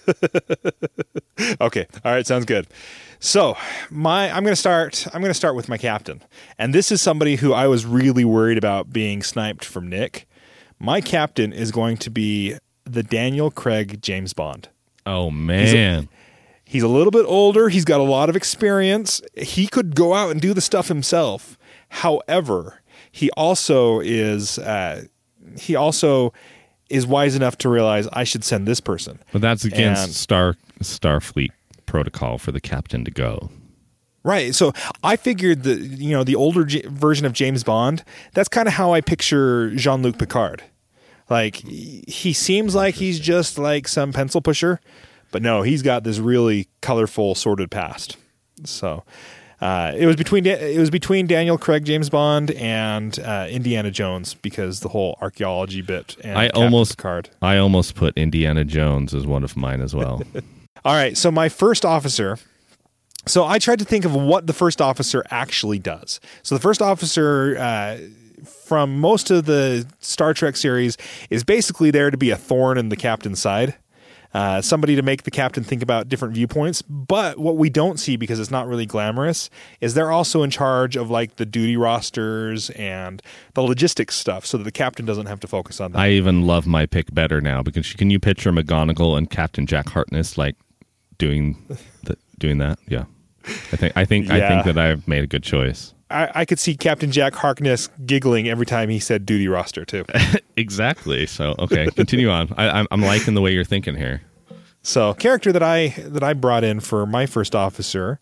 Okay. All right. Sounds good. So my, I'm going to start, I'm going to start with my captain. And this is somebody who I was really worried about being sniped from Nick. My captain is going to be the Daniel Craig James Bond. Oh, man. He's a little bit older. He's got a lot of experience. He could go out and do the stuff himself. However, he also is, uh, he also is wise enough to realize I should send this person. But that's against And- Star Starfleet protocol for the captain to go. Right. So I figured that, you know, the older J- version of James Bond, that's kind of how I picture Jean-Luc Picard. Like, he seems like he's just like some pencil pusher, but no, he's got this really colorful, sordid past. So uh, it was between it was between Daniel Craig James Bond and uh, Indiana Jones, because the whole archaeology bit. And I Captain almost Picard. I almost put Indiana Jones as one of mine as well. All right. So my first officer. So I tried to think of what the first officer actually does. So the first officer, uh, from most of the Star Trek series, is basically there to be a thorn in the captain's side. Uh, somebody to make the captain think about different viewpoints. But what we don't see, because it's not really glamorous, is they're also in charge of like the duty rosters and the logistics stuff, so that the captain doesn't have to focus on that. I even love my pick better now, because can you picture McGonagall and Captain Jack Harkness like doing the, doing that? Yeah, I think I think I Yeah. think that I've made a good choice. I, I could see Captain Jack Harkness giggling every time he said duty roster too. Exactly. So okay, continue on. I, I'm I'm liking the way you're thinking here. So, character that I that I brought in for my first officer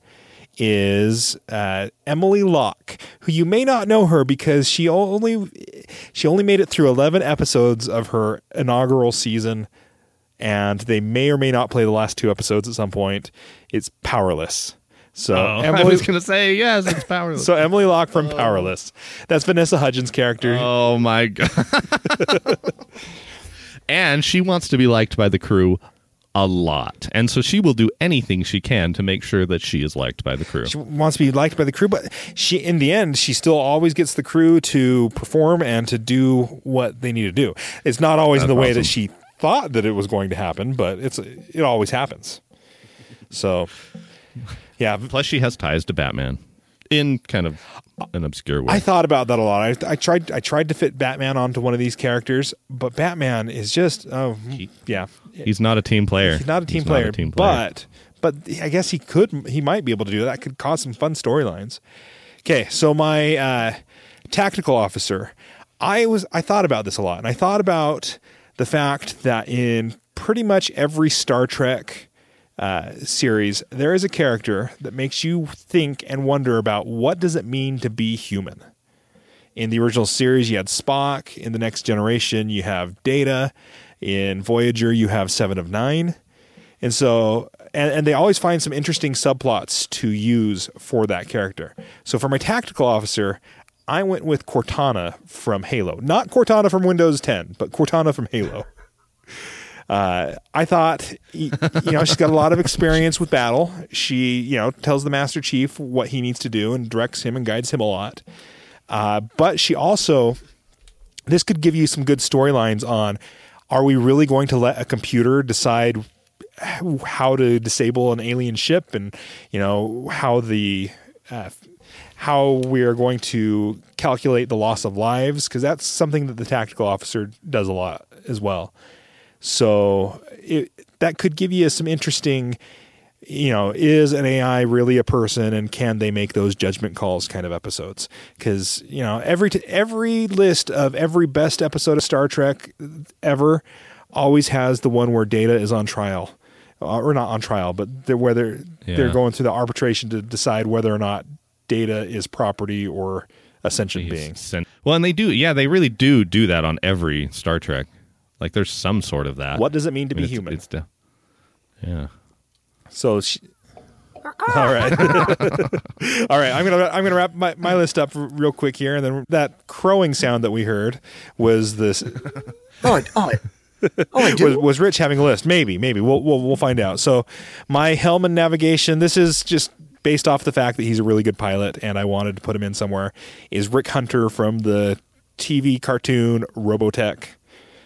is uh, Emily Locke, who you may not know her because she only she only made it through eleven episodes of her inaugural season, and they may or may not play the last two episodes at some point. It's Powerless. So Oh, I Emily, was going to say yes, it's powerless. so Emily Locke from Powerless. That's Vanessa Hudgens' character. Oh my god! And she wants to be liked by the crew a lot, and so she will do anything she can to make sure that she is liked by the crew. She wants to be liked by the crew, but she, in the end, she still always gets the crew to perform and to do what they need to do. It's not always in That's the way awesome. that she thought that it was going to happen, but it's it always happens. So, yeah, Plus, she has ties to Batman in kind of an obscure way. I thought about that a lot. I, I tried I tried to fit Batman onto one of these characters, but Batman is just oh yeah, He's not a team player. he's not a team He's player, Not a team player. but but I guess he could he might be able to do that. That could cause some fun storylines. Okay, so my uh, tactical officer, I was I thought about this a lot, and I thought about the fact that in pretty much every Star Trek uh, series, there is a character that makes you think and wonder about what does it mean to be human. In the original series, you had Spock. In the Next Generation, you have Data. In Voyager, you have Seven of Nine. And so, and, and they always find some interesting subplots to use for that character. So for my tactical officer, I went with Cortana from Halo. Not Cortana from Windows ten, but Cortana from Halo. Uh, I thought, you know, she's got a lot of experience with battle. She, you know, tells the Master Chief what he needs to do and directs him and guides him a lot. Uh, but she also, this could give you some good storylines on, are we really going to let a computer decide how to disable an alien ship, and, you know, how the, uh, how we are going to calculate the loss of lives? Because that's something that the tactical officer does a lot as well. So it, that could give you some interesting, you know, is an A I really a person, and can they make those judgment calls kind of episodes? Because, you know, every t- every list of every best episode of Star Trek ever always has the one where Data is on trial, uh, or not on trial, but they're, where they're Yeah. they're going through the arbitration to decide whether or not Data is property or a sentient He's being. sen- well, and they do. Yeah, they really do do that on every Star Trek. Like, there's some sort of that. What does it mean to I mean, be it's- human? It's de- yeah. So, she, all right, all right. I'm gonna I'm gonna wrap my, my list up r- real quick here, and then that crowing sound that we heard was this Oh, I, oh, I, oh, I do. was, was Rich having a list? Maybe, maybe we'll we'll we'll find out. So, my Hellman navigation. This is just based off the fact that he's a really good pilot, and I wanted to put him in somewhere. Is Rick Hunter from the T V cartoon Robotech?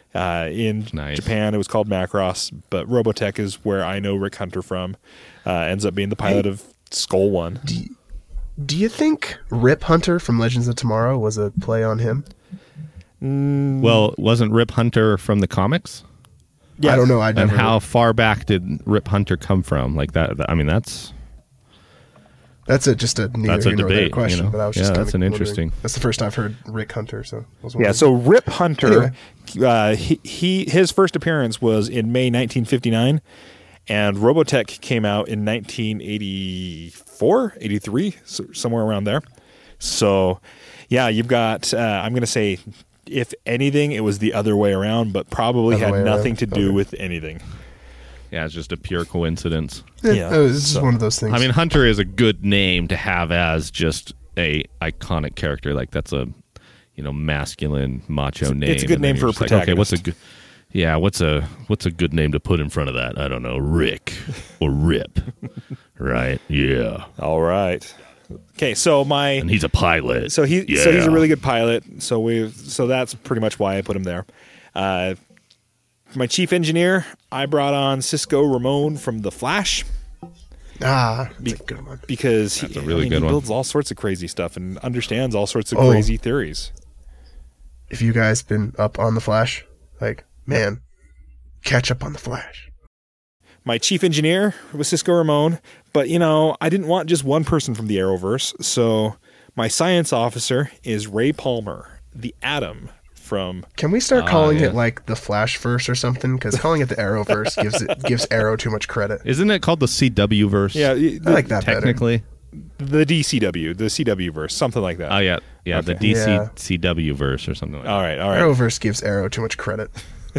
Uh, in Nice. Japan, it was called Macross, but Robotech is where I know Rick Hunter from. Uh, ends up being the pilot of Skull One. Do you, do you think Rip Hunter from Legends of Tomorrow was a play on him? Well, wasn't Rip Hunter from the comics? Yeah. I don't know. I And never. how far back did Rip Hunter come from? Like that, that- I mean, that's That's a, just a neither That's a here nor there debate, question. you know? But I was Yeah, just that's kinda an wondering. interesting- That's the first I've heard Rick Hunter. So I was Yeah, wondering. so Rip Hunter, Anyway. uh, he, he his first appearance was in May nineteen fifty-nine, and Robotech came out in nineteen eighty-four, eighty-three, so somewhere around there. So, yeah, you've got, uh, I'm going to say, if anything, it was the other way around, but probably Other had way nothing around. to do Okay. with anything. yeah, it's just a pure coincidence. yeah, yeah, oh, it's just so- one of those things. I mean, Hunter is a good name to have as just a iconic character. Like that's a, you know, masculine macho name. it's a good And then name for you're a just like, okay, what's a protagonist. good? Yeah, what's a what's a good name to put in front of that? I don't know, Rick or Rip, right? Yeah, All right. Okay, so my and he's a pilot. so he yeah. so he's a really good pilot. So we so that's pretty much why I put him there. Uh, my chief engineer, I brought on Cisco Ramon from The Flash. ah, that's a good one. Because That's he, a really I mean, good he one. builds all sorts of crazy stuff and understands all sorts of Oh. crazy theories. If you guys been up on the Flash, like man, catch up on the Flash. My chief engineer was Cisco Ramon, but you know, I didn't want just one person from the Arrowverse, so my science officer is Ray Palmer, the Atom from. Can we start Ah, calling yeah. it like the Flashverse or something? Because calling it the Arrowverse gives it gives Arrow too much credit. Isn't it called the C W verse? Yeah, I the, like that better. technically. the D C W, the C W verse, something like that. Oh yeah, yeah, the Okay. D C Yeah. C W verse or something like all right, all right. Arrowverse gives Arrow too much credit.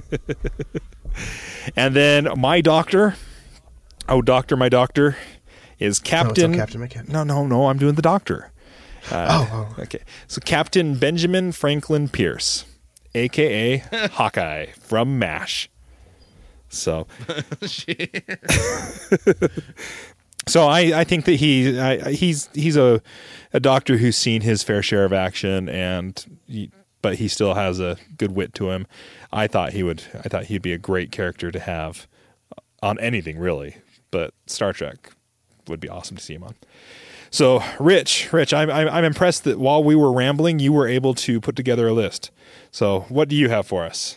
And then my doctor, oh, doctor, my doctor is Oh, it's Captain. all Captain McKenna. No, no, no, I'm doing the doctor. oh, oh, Okay, so Captain Benjamin Franklin Pierce, a k a. Hawkeye from MASH. So, so I, I think that he I, he's he's a a doctor who's seen his fair share of action, and he, but he still has a good wit to him. I thought he would I thought he'd be a great character to have on anything really, but Star Trek would be awesome to see him on. So, Rich, Rich, I'm, I'm I'm impressed that while we were rambling, you were able to put together a list. So, what do you have for us?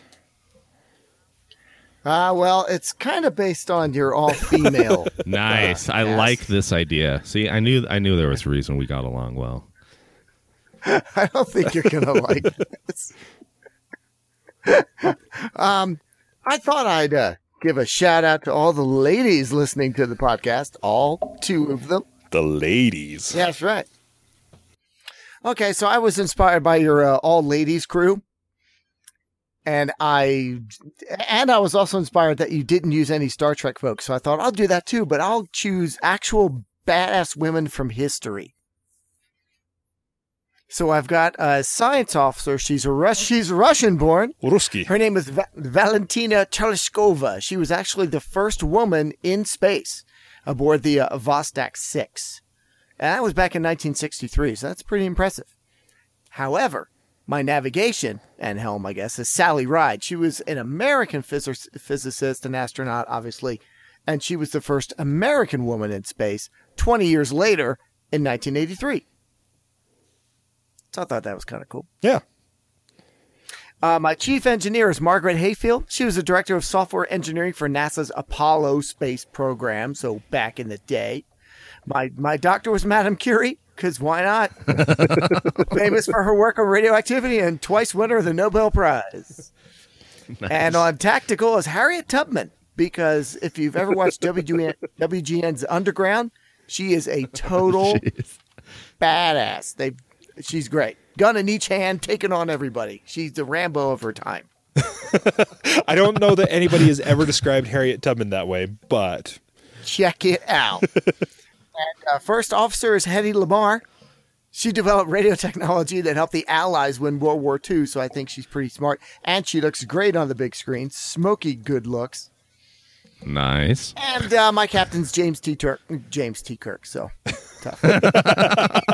Uh, well, it's kind of based on your all-female. Nice. I Yes. like this idea. See, I knew I knew there was a reason we got along well. I don't think you're gonna like this. um, I thought I'd uh, give a shout out to all the ladies listening to the podcast, all two of them. The ladies. That's right. Okay, so I was inspired by your uh, all ladies crew, and I and I was also inspired that you didn't use any Star Trek folks. So I thought I'll do that too, but I'll choose actual badass women from history. So I've got a science officer. She's a Rus- she's Russian born. Ruski. Her name is Va- Valentina Tereshkova. She was actually the first woman in space aboard the uh, Vostok six. And that was back in nineteen sixty-three, so that's pretty impressive. However, my navigation and helm, I guess, is Sally Ride. She was an American phys- physicist and astronaut, obviously, and she was the first American woman in space twenty years later in nineteen eighty-three. So I thought that was kind of cool. Yeah. Uh, my chief engineer is Margaret Hayfield. She was the director of software engineering for NASA's Apollo space program, so back in the day. My my doctor was Madame Curie, because why not? Famous for her work on radioactivity and twice winner of the Nobel Prize. Nice. And on tactical is Harriet Tubman, because if you've ever watched W G N, W G N's Underground, she is a total Jeez. badass. They, she's great. Gun in each hand, taking on everybody. She's the Rambo of her time. I don't know that anybody has ever described Harriet Tubman that way, but Check it out. And uh, first officer is Hedy Lamarr. She developed radio technology that helped the Allies win World War Two, so I think she's pretty smart. And she looks great on the big screen. Smoky good looks. Nice. And uh, my captain's James T. Turk. James T. Kirk, so tough.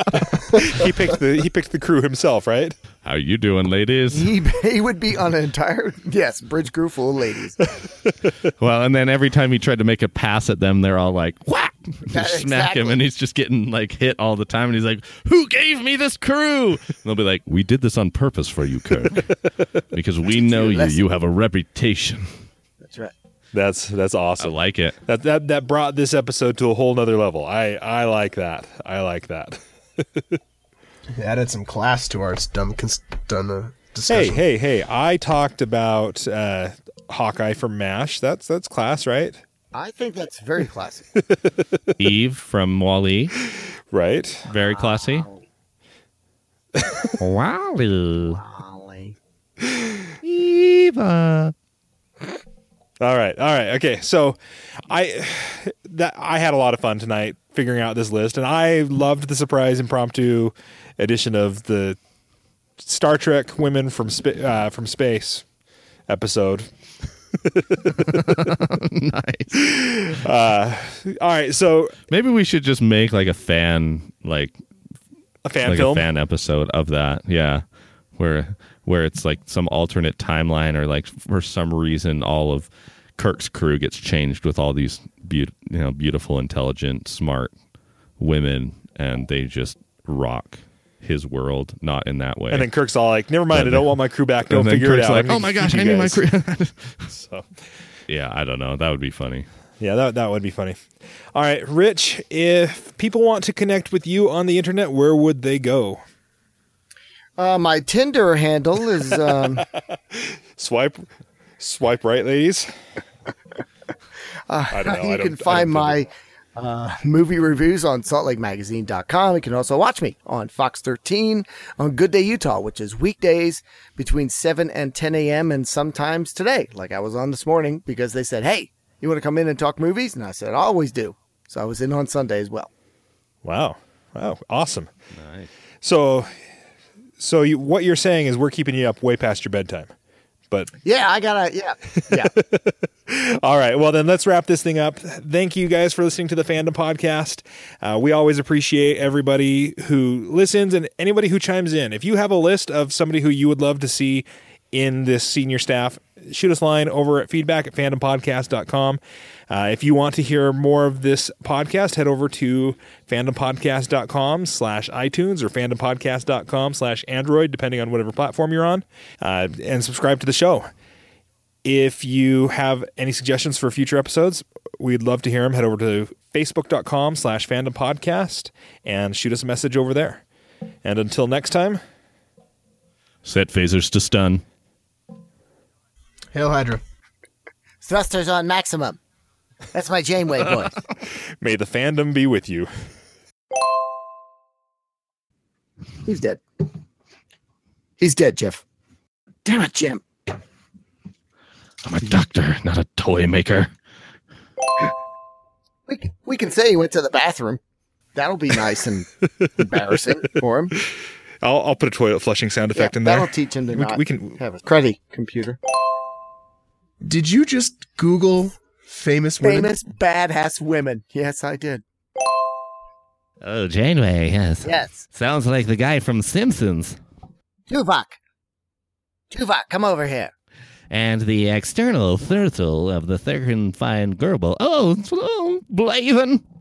he picked the he picked the crew himself, right? How you doing, ladies? He he would be on an entire yes bridge crew full of ladies. Well, and then every time he tried to make a pass at them, they're all like, whack! Yeah, Smack exactly. him, and he's just getting like hit all the time. And he's like, who gave me this crew? And they'll be like, we did this on purpose for you, Kirk, because we know you. lesson. You have a reputation. That's right. That's that's I awesome. like it. That that that brought this episode to a whole nother level. I I like that. I like that. He added some class to our dumb, cons- dumb uh, Hey, discussion. hey, hey! I talked about uh, Hawkeye from MASH. That's that's class, right? I think that's very classy. Eve from Wall-E, Right. very classy. Wally, Golly. Eva. All right, all right, okay. So, I that I had a lot of fun tonight figuring out this list, and I loved the surprise impromptu edition of the Star Trek Women from Spa- uh, from Space episode. Nice. Uh, all right, so Maybe we should just make like a fan, like a fan like film. a fan episode of that. Yeah, where where it's like some alternate timeline, or like for some reason all of Kirk's crew gets changed with all these be- you know beautiful, intelligent, smart women, and they just rock his world. Not in that way. And then Kirk's all like, "Never mind, I don't want my crew back. Go And then figure Kirk's it out." like, I'm oh gonna my keep gosh, you I need my guys." crew. So, Yeah, I don't know. That would be funny. yeah, that that would be funny. All right, Rich, if people want to connect with you on the internet, where would they go? Uh, my Tinder handle is um, Swipe, swipe right, ladies. uh, I don't know. you I don't- can I find don't my uh, movie reviews on salt lake magazine dot com. You can also watch me on Fox thirteen on Good Day Utah, which is weekdays between seven and ten a.m. and sometimes today, like I was on this morning, because they said, hey, you want to come in and talk movies? And I said, I always do. So I was in on Sunday as well. Wow, wow, awesome. Nice. So, so you, what you're saying is we're keeping you up way past your bedtime, but Yeah, I gotta, yeah, yeah. all right. Well, then let's wrap this thing up. Thank you guys for listening to the Fandom Podcast. Uh, we always appreciate everybody who listens and anybody who chimes in. If you have a list of somebody who you would love to see in this senior staff, shoot us a line over at feedback at fandom podcast dot com. Uh, if you want to hear more of this podcast, head over to fandom podcast dot com slash iTunes or fandom podcast dot com slash Android, depending on whatever platform you're on, uh, and subscribe to the show. If you have any suggestions for future episodes, we'd love to hear them. Head over to facebook dot com slash fandom podcast and shoot us a message over there. And until next time, Set phasers to stun. Hail Hydra. Thrusters on maximum. That's my Janeway voice. may the fandom be with you. He's dead. He's dead, Jeff. Damn it, Jim. I'm a doctor, not a toy maker. We can, we can say he went to the bathroom. That'll be nice and embarrassing for him. I'll, I'll put a toilet flushing sound effect Yeah, in there. that'll teach him to We- not we can- have a cruddy computer. Did you just Google famous women? Famous badass women. Yes, I did. Oh, Janeway, yes. Yes. Sounds like the guy from Simpsons. Tuvok. Tuvok, come over here. And the external turtle of the third and fine gerbil. Oh, oh, Blaven.